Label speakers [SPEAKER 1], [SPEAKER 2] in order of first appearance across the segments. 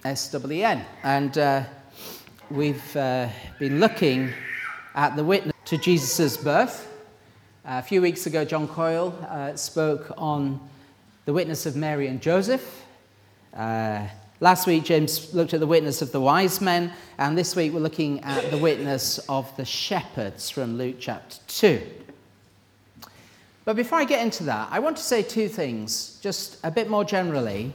[SPEAKER 1] SWN, and we've been looking at the witness to Jesus' birth. A few weeks ago, John Coyle spoke on the witness of Mary and Joseph. Last week, James looked at the witness of the wise men, and this week we're looking at the witness of the shepherds from Luke chapter 2. But before I get into that, I want to say two things, just a bit more generally.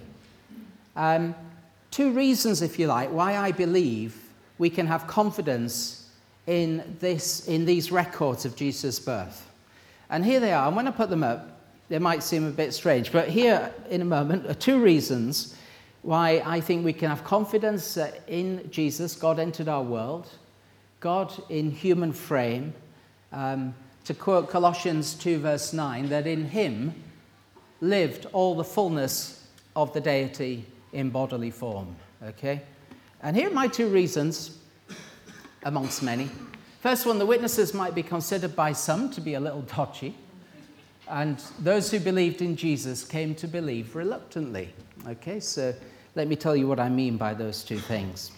[SPEAKER 1] Two reasons, if you like, why I believe we can have confidence in these records of Jesus' birth. And here they are. And when I put them up, they might seem a bit strange, but here in a moment are two reasons why I think we can have confidence that in Jesus, God entered our world, God in human frame, to quote Colossians 2 verse 9, that in him lived all the fullness of the deity in bodily form, okay? And here are my two reasons, amongst many. First one, the witnesses might be considered by some to be a little dodgy, and those who believed in Jesus came to believe reluctantly, okay? So let me tell you what I mean by those two things.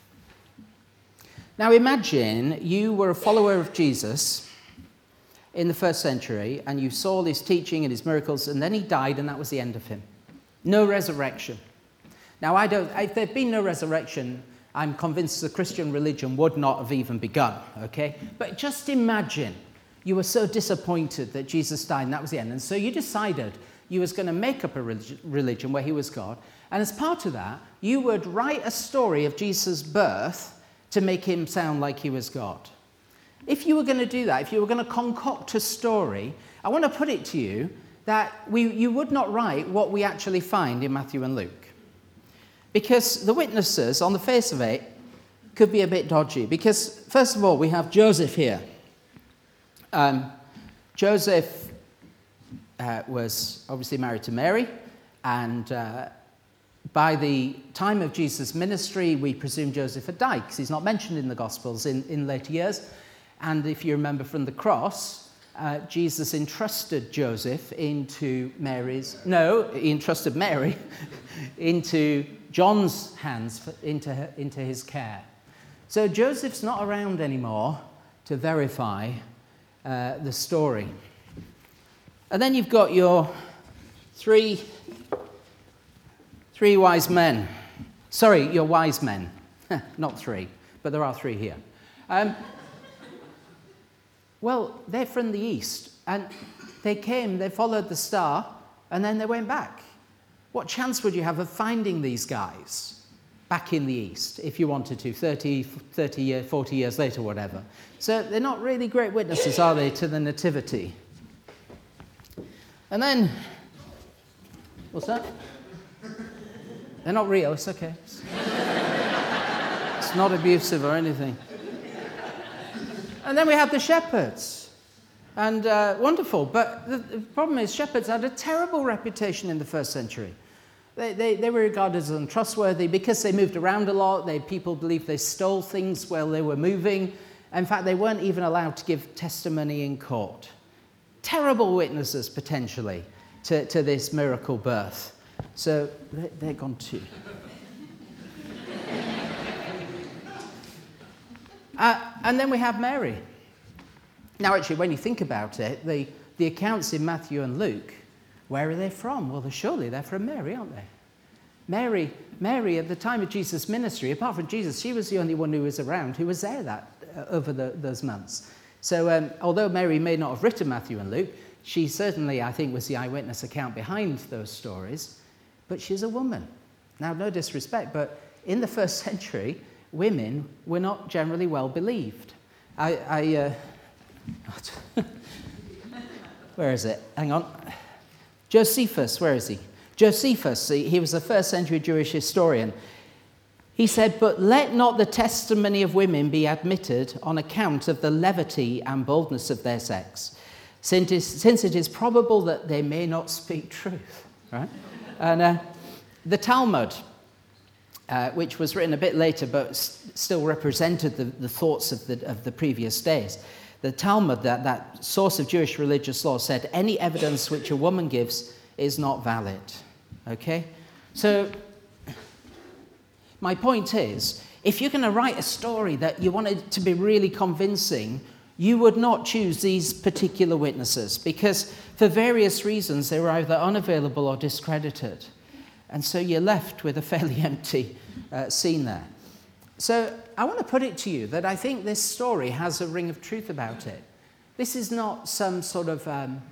[SPEAKER 1] Now imagine you were a follower of Jesus in the first century, and you saw his teaching and his miracles, and then he died, and that was the end of him. No resurrection. Now, if there'd been no resurrection, I'm convinced the Christian religion would not have even begun, okay? But just imagine you were so disappointed that Jesus died and that was the end. And so you decided you was going to make up a religion where he was God. And as part of that, you would write a story of Jesus' birth to make him sound like he was God. If you were going to do that, if you were going to concoct a story, I want to put it to you that you would not write what we actually find in Matthew and Luke. Because the witnesses, on the face of it, could be a bit dodgy. Because, first of all, we have Joseph here. Joseph was obviously married to Mary, and by the time of Jesus' ministry, we presume Joseph had died, because he's not mentioned in the Gospels in later years. And if you remember from the cross, Jesus entrusted Joseph into he entrusted Mary into John's hands, into his care. So Joseph's not around anymore to verify the story. And then you've got your three wise men. Sorry, your wise men. Not three, but there are three here. Well, they're from the east, and they followed the star, and then they went back. What chance would you have of finding these guys back in the east, if you wanted to, 30 years, 40 years later, whatever? So they're not really great witnesses, are they, to the nativity? And then, what's that? They're not real, it's okay. It's not abusive or anything. And then we have the shepherds. And wonderful, but the problem is shepherds had a terrible reputation in the first century. They were regarded as untrustworthy because they moved around a lot. People believed they stole things while they were moving. In fact, they weren't even allowed to give testimony in court. Terrible witnesses, potentially, to this miracle birth. So they're gone too. And then we have Mary. Now, actually, when you think about it, the accounts in Matthew and Luke, where are they from? Well, surely they're from Mary, aren't they? Mary, at the time of Jesus' ministry, apart from Jesus, she was the only one who was around, who was there over those months. So although Mary may not have written Matthew and Luke, she certainly, I think, was the eyewitness account behind those stories. But she's a woman. Now, no disrespect, but in the first century, women were not generally well believed. Where is it? Hang on. Josephus, where is he? Josephus, he was a first century Jewish historian. He said, "But let not the testimony of women be admitted on account of the levity and boldness of their sex, since it is probable that they may not speak truth." Right? And the Talmud, which was written a bit later but still represented the thoughts of the previous days. The Talmud, that source of Jewish religious law, said any evidence which a woman gives is not valid. Okay? So My point is, if you're going to write a story that you want it to be really convincing, you would not choose these particular witnesses because for various reasons they were either unavailable or discredited. And so you're left with a fairly empty scene there. So I want to put it to you that I think this story has a ring of truth about it. This is not some sort of,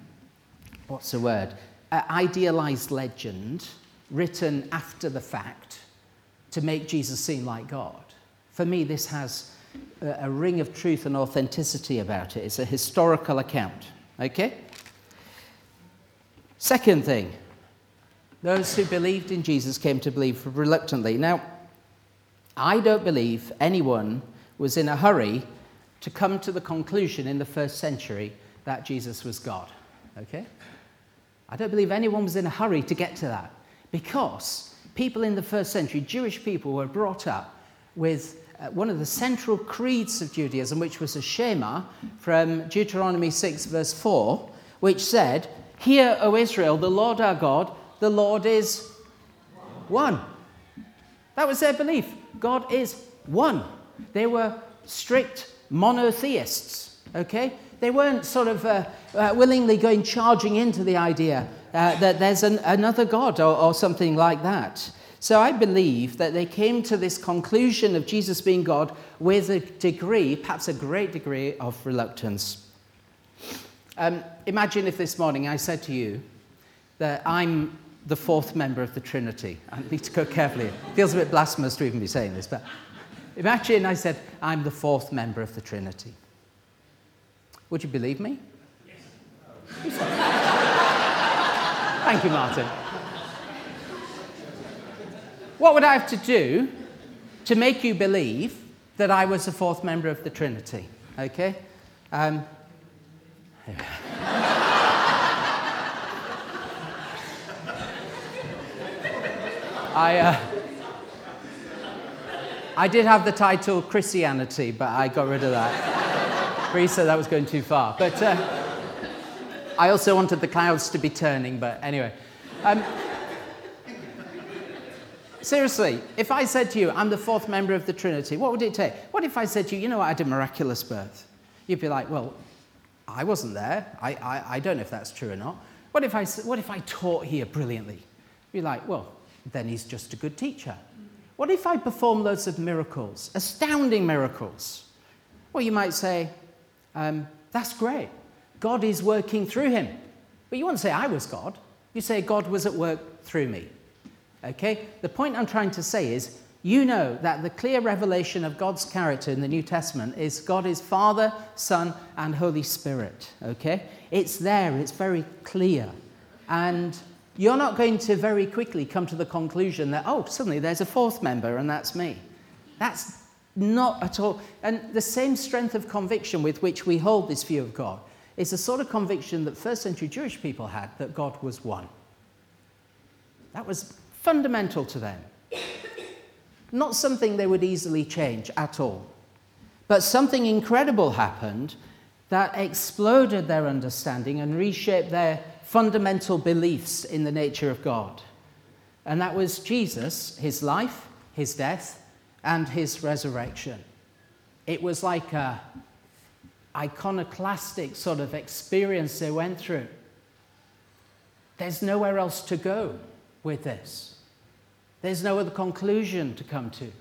[SPEAKER 1] idealized legend written after the fact to make Jesus seem like God. For me, this has a ring of truth and authenticity about it. It's a historical account, okay? Second thing, those who believed in Jesus came to believe reluctantly. Now, I don't believe anyone was in a hurry to come to the conclusion in the first century that Jesus was God, okay? I don't believe anyone was in a hurry to get to that because people in the first century, Jewish people, were brought up with one of the central creeds of Judaism, which was a Shema from Deuteronomy 6, verse 4, which said, "Hear, O Israel, the Lord our God, the Lord is one." That was their belief. God is one. They were strict monotheists, okay? They weren't sort of willingly going charging into the idea that there's another God or something like that. So I believe that they came to this conclusion of Jesus being God with a degree, perhaps a great degree, of reluctance. Imagine if this morning I said to you that I'm the fourth member of the Trinity. I need to go carefully. It feels a bit blasphemous to even be saying this, but imagine I said I'm the fourth member of the Trinity. Would you believe me? Yes. Thank you, Martin. What would I have to do to make you believe that I was the fourth member of the Trinity? Okay? I did have the title Christianity, but I got rid of that. Bree said that was going too far. But I also wanted the clouds to be turning, but anyway. Seriously, if I said to you, I'm the fourth member of the Trinity, what would it take? What if I said to you, you know what, I had a miraculous birth? You'd be like, well, I wasn't there. I don't know if that's true or not. What if I taught here brilliantly? You'd be like, well, then he's just a good teacher. What if I perform loads of miracles, astounding miracles? Well, you might say, that's great. God is working through him. But you wouldn't say I was God. You say God was at work through me. Okay? The point I'm trying to say is, you know that the clear revelation of God's character in the New Testament is God is Father, Son, and Holy Spirit. Okay? It's there. It's very clear. And you're not going to very quickly come to the conclusion that, oh, suddenly there's a fourth member and that's me. That's not at all. And the same strength of conviction with which we hold this view of God is the sort of conviction that first century Jewish people had, that God was one. That was fundamental to them. Not something they would easily change at all. But something incredible happened that exploded their understanding and reshaped their fundamental beliefs in the nature of God. And that was Jesus, his life, his death, and his resurrection. It was like an iconoclastic sort of experience they went through. There's nowhere else to go with this. There's no other conclusion to come to.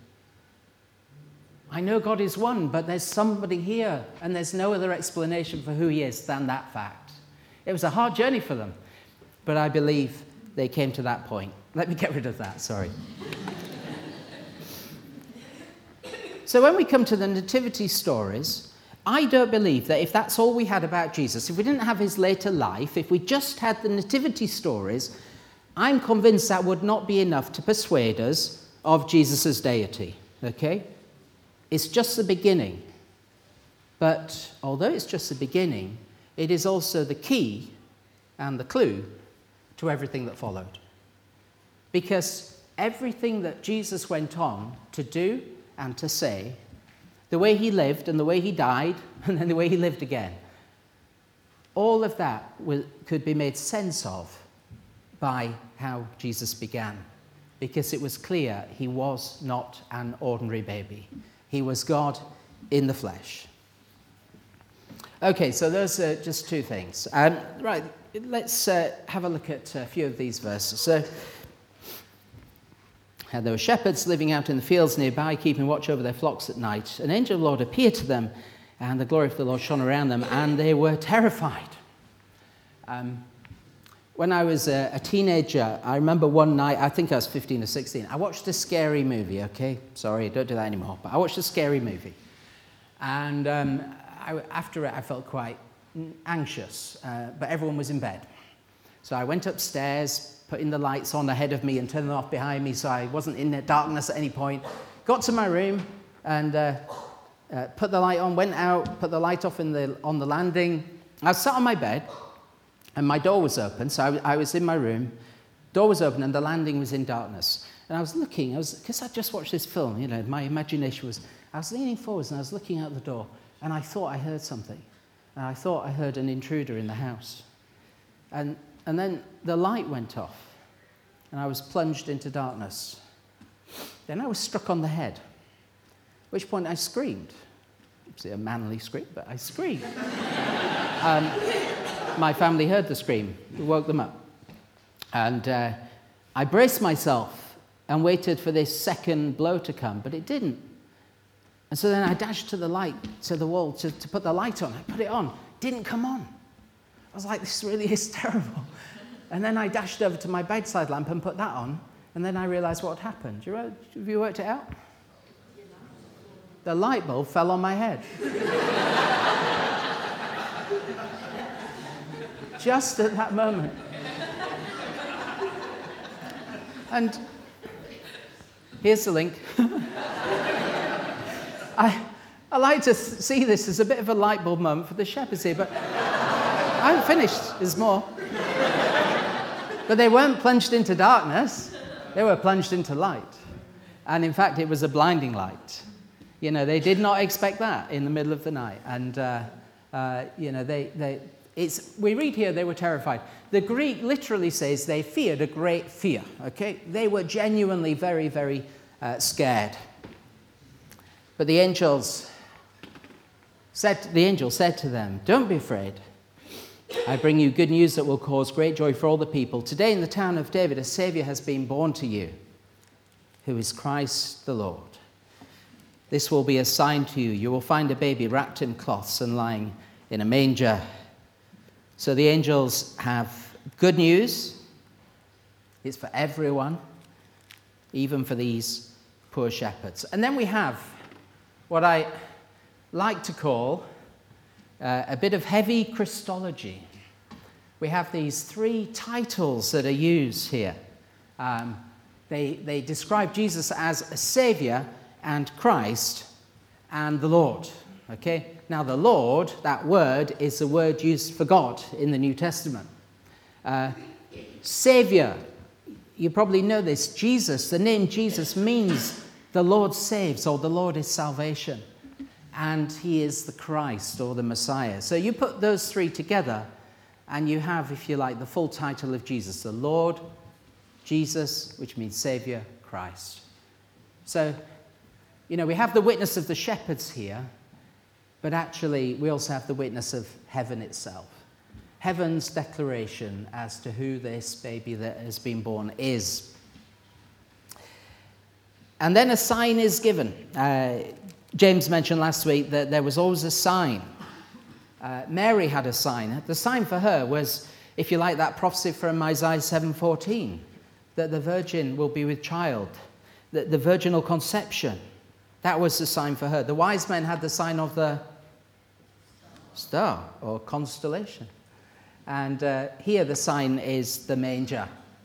[SPEAKER 1] I know God is one, but there's somebody here, and there's no other explanation for who he is than that fact. It was a hard journey for them, but I believe they came to that point. Let me get rid of that, sorry. So when we come to the nativity stories, I don't believe that if that's all we had about Jesus, if we didn't have his later life, if we just had the nativity stories, I'm convinced that would not be enough to persuade us of Jesus' deity, okay? It's just the beginning. But although it's just the beginning, it is also the key and the clue to everything that followed. Because everything that Jesus went on to do and to say, the way he lived and the way he died and then the way he lived again, all of that could be made sense of by how Jesus began. because it was clear he was not an ordinary baby. He was God in the flesh. Okay, so those are just two things. Right, let's have a look at a few of these verses. So, there were shepherds living out in the fields nearby, keeping watch over their flocks at night. An angel of the Lord appeared to them, and the glory of the Lord shone around them, and they were terrified. When I was a teenager, I remember one night, I think I was 15 or 16, I watched a scary movie, okay? Sorry, don't do that anymore. But I watched a scary movie. And after it, I felt quite anxious, but everyone was in bed. So I went upstairs, putting the lights on ahead of me and turning them off behind me so I wasn't in the darkness at any point. Got to my room and put the light on, went out, put the light off on the landing. I sat on my bed and my door was open, so I was in my room. Door was open and the landing was in darkness. And I was looking, because I just watched this film, my imagination was, I was leaning forwards and I was looking out the door and I thought I heard something. And I thought I heard an intruder in the house. And then the light went off and I was plunged into darkness. Then I was struck on the head, at which point I screamed. It's a manly scream, but I screamed. My family heard the scream. It woke them up. And I braced myself and waited for this second blow to come, but it didn't. And so then I dashed to the wall to put the light on. I put it on. It didn't come on. I was like, this really is terrible. And then I dashed over to my bedside lamp and put that on, and then I realized what had happened. Have you worked it out? The light bulb fell on my head. Just at that moment. And here's the link. I like to see this as a bit of a light bulb moment for the shepherds here, but I haven't finished. There's more. But they weren't plunged into darkness. They were plunged into light. And in fact, it was a blinding light. They did not expect that in the middle of the night. And, we read here they were terrified. The Greek literally says they feared a great fear, okay? They were genuinely very, very scared. But the angel said to them, "Don't be afraid. I bring you good news that will cause great joy for all the people. Today in the town of David, a Savior has been born to you, who is Christ the Lord. This will be a sign to you. You will find a baby wrapped in cloths and lying in a manger." So the angels have good news. It's for everyone, even for these poor shepherds. And then we have what I like to call a bit of heavy Christology. We have these three titles that are used here. They describe Jesus as a Savior and Christ and the Lord. Okay? Now the Lord, that word, is the word used for God in the New Testament. Savior, you probably know this. Jesus, the name Jesus means the Lord saves, or the Lord is salvation. And he is the Christ, or the Messiah. So you put those three together, and you have, if you like, the full title of Jesus. The Lord, Jesus, which means Savior, Christ. So, we have the witness of the shepherds here, but actually we also have the witness of heaven itself. Heaven's declaration as to who this baby that has been born is. And then a sign is given. James mentioned last week that there was always a sign. Mary had a sign. The sign for her was, if you like, that prophecy from Isaiah 7:14, that the virgin will be with child, that the virginal conception. That was the sign for her. The wise men had the sign of the star or constellation. And here the sign is the manger.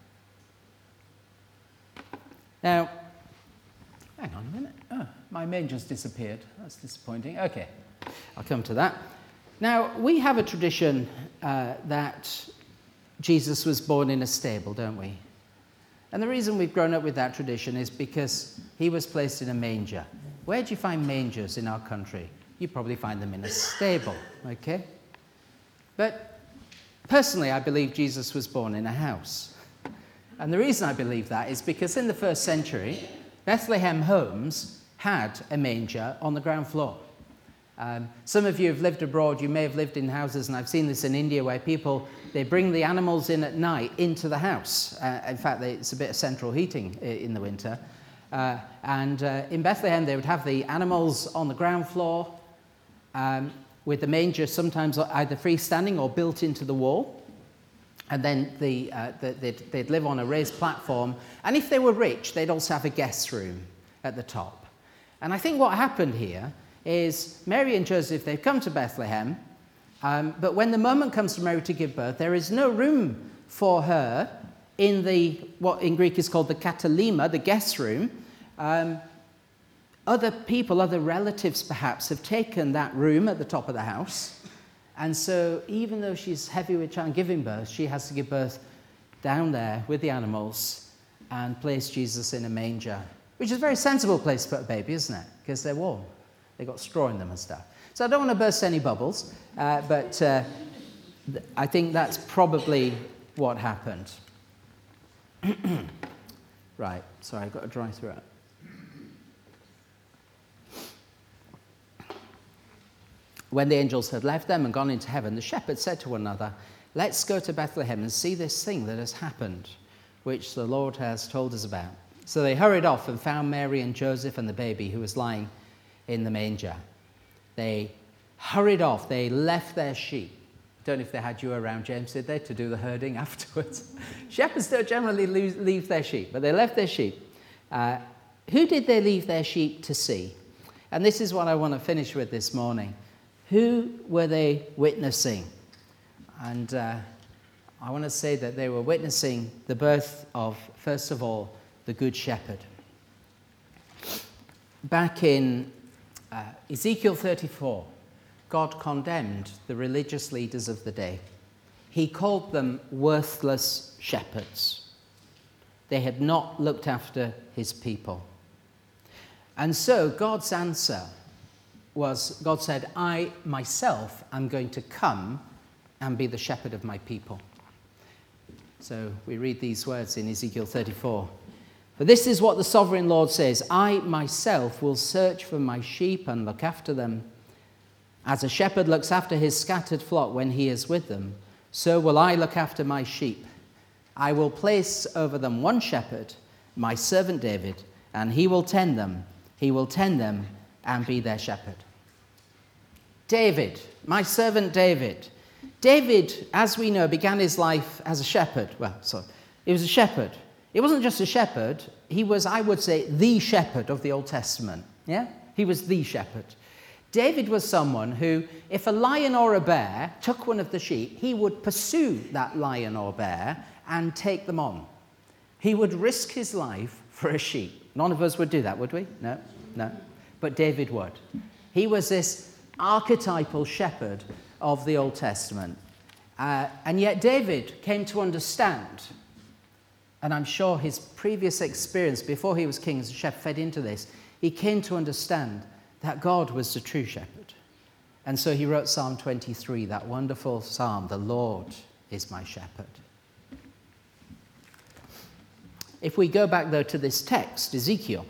[SPEAKER 1] Now, hang on a minute. Oh, my manger's disappeared. That's disappointing. Okay, I'll come to that. Now, we have a tradition that Jesus was born in a stable, don't we? And the reason we've grown up with that tradition is because he was placed in a manger. Where do you find mangers in our country? You probably find them in a stable, okay? But personally, I believe Jesus was born in a house. And the reason I believe that is because in the first century, Bethlehem homes had a manger on the ground floor. Some of you have lived abroad, you may have lived in houses, and I've seen this in India where people, they bring the animals in at night into the house. In fact, it's a bit of central heating in the winter. And in Bethlehem, they would have the animals on the ground floor with the manger sometimes either freestanding or built into the wall. And then they'd live on a raised platform. And if they were rich, they'd also have a guest room at the top. And I think what happened here is Mary and Joseph, they've come to Bethlehem, but when the moment comes for Mary to give birth, there is no room for her in what in Greek is called the katalima, the guest room. Other people, other relatives perhaps, have taken that room at the top of the house. And so even though she's heavy with child giving birth, she has to give birth down there with the animals and place Jesus in a manger, which is a very sensible place to put a baby, isn't it? Because they're warm. They've got straw in them and stuff. So I don't want to burst any bubbles, but I think that's probably what happened. Right, sorry, I've got a dry throat. When the angels had left them and gone into heaven, the shepherds said to one another, "Let's go to Bethlehem and see this thing that has happened, which the Lord has told us about." So they hurried off and found Mary and Joseph and the baby who was lying in the manger. They hurried off. They left their sheep. Don't know if they had you around, James, did they, to do the herding afterwards? Shepherds don't generally leave their sheep, but they left their sheep. Who did they leave their sheep to see? And this is what I want to finish with this morning. Who were they witnessing? And I want to say that they were witnessing the birth of, first of all, the Good Shepherd. Back in Ezekiel 34, God condemned the religious leaders of the day. He called them worthless shepherds. They had not looked after his people. And so God's answer was, God said, "I myself am going to come and be the shepherd of my people." So we read these words in Ezekiel 34. "For this is what the sovereign Lord says, I myself will search for my sheep and look after them. As a shepherd looks after his scattered flock when he is with them, so will I look after my sheep. I will place over them one shepherd, my servant David, and he will tend them. He will tend them and be their shepherd." David, my servant David. David, as we know, began his life as a shepherd. He was a shepherd. He wasn't just a shepherd. He was, I would say, the shepherd of the Old Testament. Yeah? He was the shepherd. David was someone who, if a lion or a bear took one of the sheep, he would pursue that lion or bear and take them on. He would risk his life for a sheep. None of us would do that, would we? No. But David would. He was this archetypal shepherd of the Old Testament. And yet David came to understand, and I'm sure his previous experience before he was king as a shepherd fed into this, he came to understand that God was the true shepherd. And so he wrote Psalm 23, that wonderful psalm, "The Lord is my shepherd." If we go back, though, to this text, Ezekiel,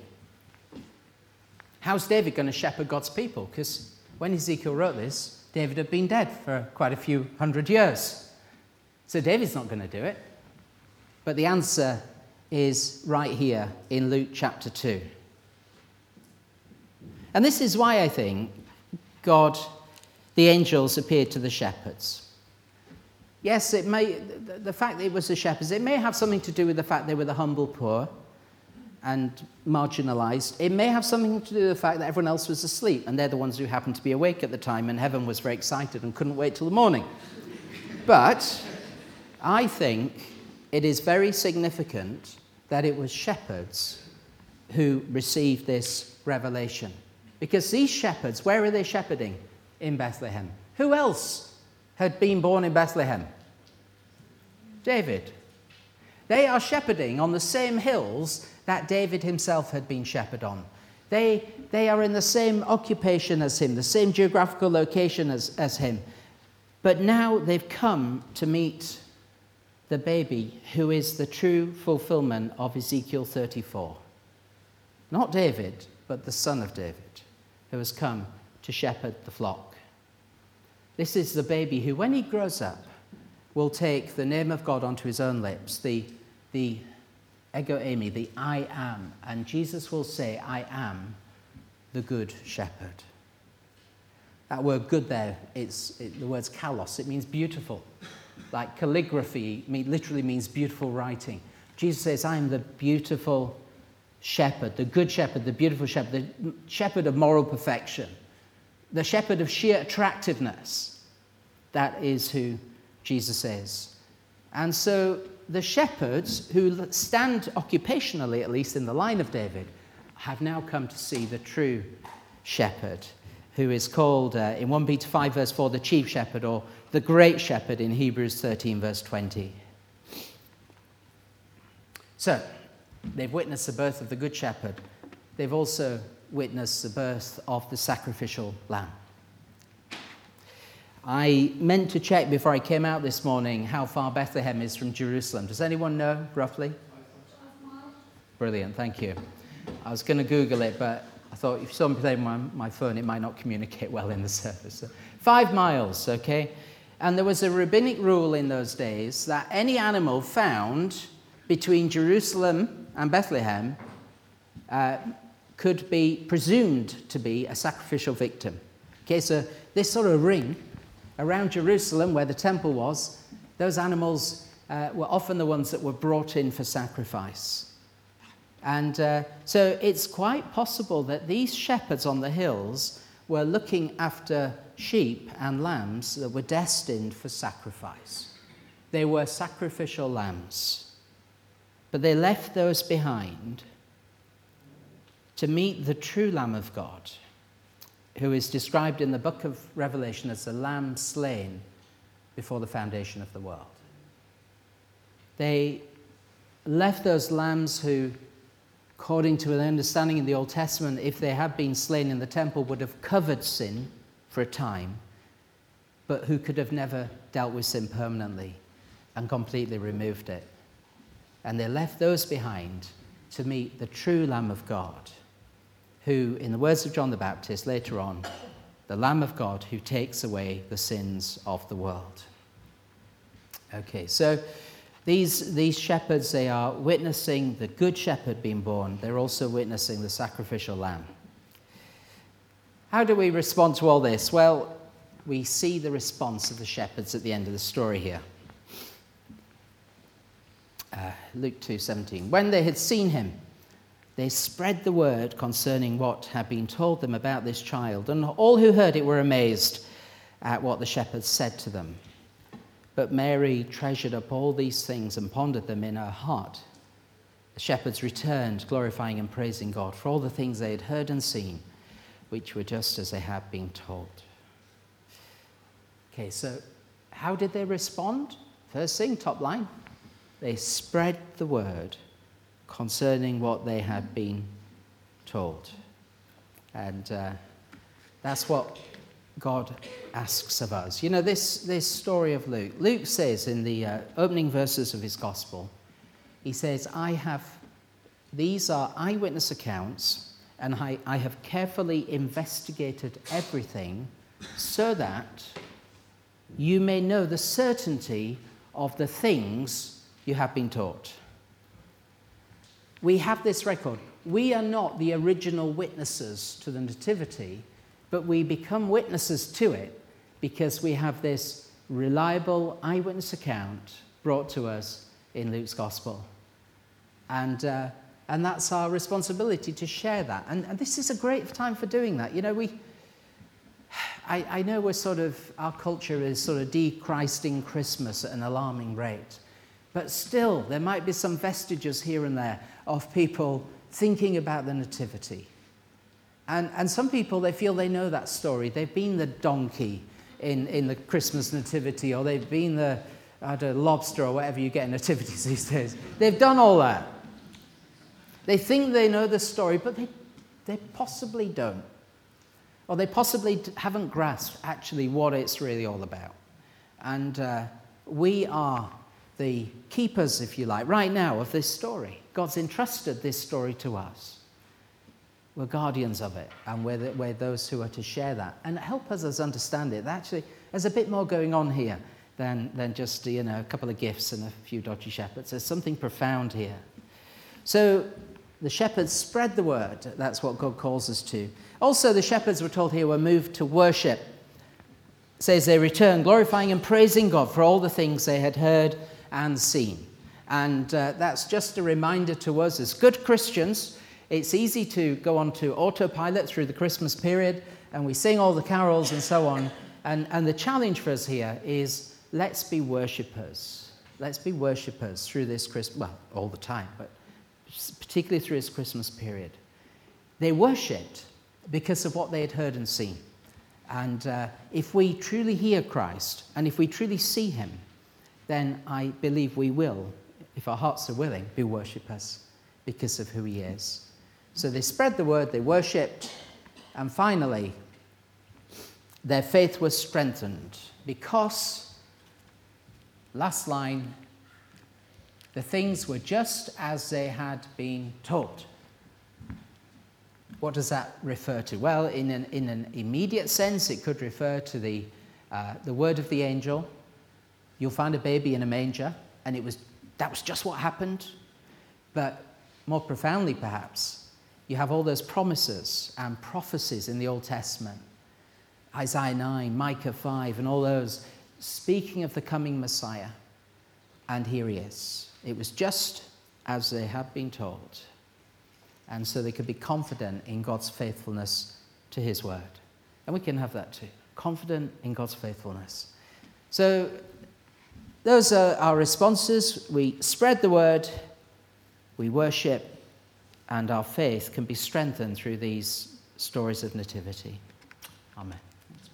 [SPEAKER 1] how's David going to shepherd God's people? Because when Ezekiel wrote this, David had been dead for quite a few hundred years. So David's not going to do it. But the answer is right here in Luke chapter 2. And this is why I think God, the angels, appeared to the shepherds. Yes, it may, the fact that it was the shepherds, it may have something to do with the fact they were the humble poor and marginalized. It may have something to do with the fact that everyone else was asleep and they're the ones who happened to be awake at the time and heaven was very excited and couldn't wait till the morning. But I think it is very significant that it was shepherds who received this revelation. Because these shepherds, where are they shepherding? In Bethlehem. Who else had been born in Bethlehem? David. They are shepherding on the same hills that David himself had been shepherd on. They are in the same occupation as him, the same geographical location as him. But now they've come to meet the baby who is the true fulfillment of Ezekiel 34. Not David, but the son of David, who has come to shepherd the flock. This is the baby who, when he grows up, will take the name of God onto his own lips, the ego eimi, the I am. And Jesus will say, I am the good shepherd. That word good there, the word's kalos. It means beautiful. Like calligraphy literally means beautiful writing. Jesus says, I am the beautiful shepherd, the good shepherd, the beautiful shepherd, the shepherd of moral perfection, the shepherd of sheer attractiveness. That is who Jesus is. And so the shepherds who stand occupationally, at least in the line of David, have now come to see the true shepherd, who is called in 1 Peter 5 verse 4 the chief shepherd, or the great shepherd in Hebrews 13 verse 20. So, they've witnessed the birth of the good shepherd. They've also witnessed the birth of the sacrificial lamb. I meant to check before I came out this morning how far Bethlehem is from Jerusalem. Does anyone know, roughly?
[SPEAKER 2] 5 miles.
[SPEAKER 1] Brilliant, thank you. I was going to Google it, but I thought if someone played my phone, it might not communicate well in the service. So 5 miles, okay? And there was a rabbinic rule in those days that any animal found between Jerusalem and Bethlehem could be presumed to be a sacrificial victim. Okay, so this sort of ring around Jerusalem where the temple was, those animals were often the ones that were brought in for sacrifice. And so it's quite possible that these shepherds on the hills were looking after sheep and lambs that were destined for sacrifice. They were sacrificial lambs. But they left those behind to meet the true Lamb of God, who is described in the book of Revelation as the lamb slain before the foundation of the world. They left those lambs who, according to an understanding in the Old Testament, if they had been slain in the temple, would have covered sin for a time, but who could have never dealt with sin permanently and completely removed it. And they left those behind to meet the true Lamb of God, who, in the words of John the Baptist later on, the Lamb of God who takes away the sins of the world. Okay, so these shepherds, they are witnessing the good shepherd being born. They're also witnessing the sacrificial lamb. How do we respond to all this? Well, we see the response of the shepherds at the end of the story here. Luke 2:17. When they had seen him, they spread the word concerning what had been told them about this child, and all who heard it were amazed at what the shepherds said to them. But Mary treasured up all these things and pondered them in her heart. The shepherds returned, glorifying and praising God for all the things they had heard and seen, which were just as they had been told. Okay, so how did they respond? First thing, top line, they spread the word concerning what they had been told. And that's what God asks of us. You know, this story of Luke. Luke says in the opening verses of his gospel, he says, these are eyewitness accounts, and I have carefully investigated everything so that you may know the certainty of the things you have been taught. We have this record. We are not the original witnesses to the Nativity, but we become witnesses to it because we have this reliable eyewitness account brought to us in Luke's Gospel. And that's our responsibility to share that. And this is a great time for doing that. You know, I know our culture is sort of de-Christing Christmas at an alarming rate. But still, there might be some vestiges here and there of people thinking about the Nativity. And some people, they feel they know that story. They've been the donkey in the Christmas Nativity, or they've been the lobster or whatever you get in nativities these days. They've done all that. They think they know the story, but they possibly don't. Or they possibly haven't grasped actually what it's really all about. And we are the keepers, if you like, right now of this story. God's entrusted this story to us. We're guardians of it, and we're those who are to share that. And help us understand it. Actually, there's a bit more going on here than just, a couple of gifts and a few dodgy shepherds. There's something profound here. So the shepherds spread the word. That's what God calls us to. Also, the shepherds, we're told here, were moved to worship. It says they returned, glorifying and praising God for all the things they had heard and seen. And that's just a reminder to us as good Christians. It's easy to go on to autopilot through the Christmas period, and we sing all the carols and so on. And the challenge for us here is, let's be worshippers. Let's be worshippers through this Christmas, well, all the time, but particularly through this Christmas period. They worshipped because of what they had heard and seen. And if we truly hear Christ, and if we truly see him, then I believe we will, if our hearts are willing, be worshippers because of who he is. So they spread the word, they worshipped, and finally, their faith was strengthened because, last line, the things were just as they had been taught. What does that refer to? Well, in an immediate sense, it could refer to the word of the angel. You'll find a baby in a manger, and that was just what happened. But more profoundly, perhaps, you have all those promises and prophecies in the Old Testament. Isaiah 9, Micah 5, and all those speaking of the coming Messiah. And here he is. It was just as they had been told. And so they could be confident in God's faithfulness to his word. And we can have that too. Confident in God's faithfulness. So those are our responses. We spread the word, we worship, and our faith can be strengthened through these stories of nativity. Amen.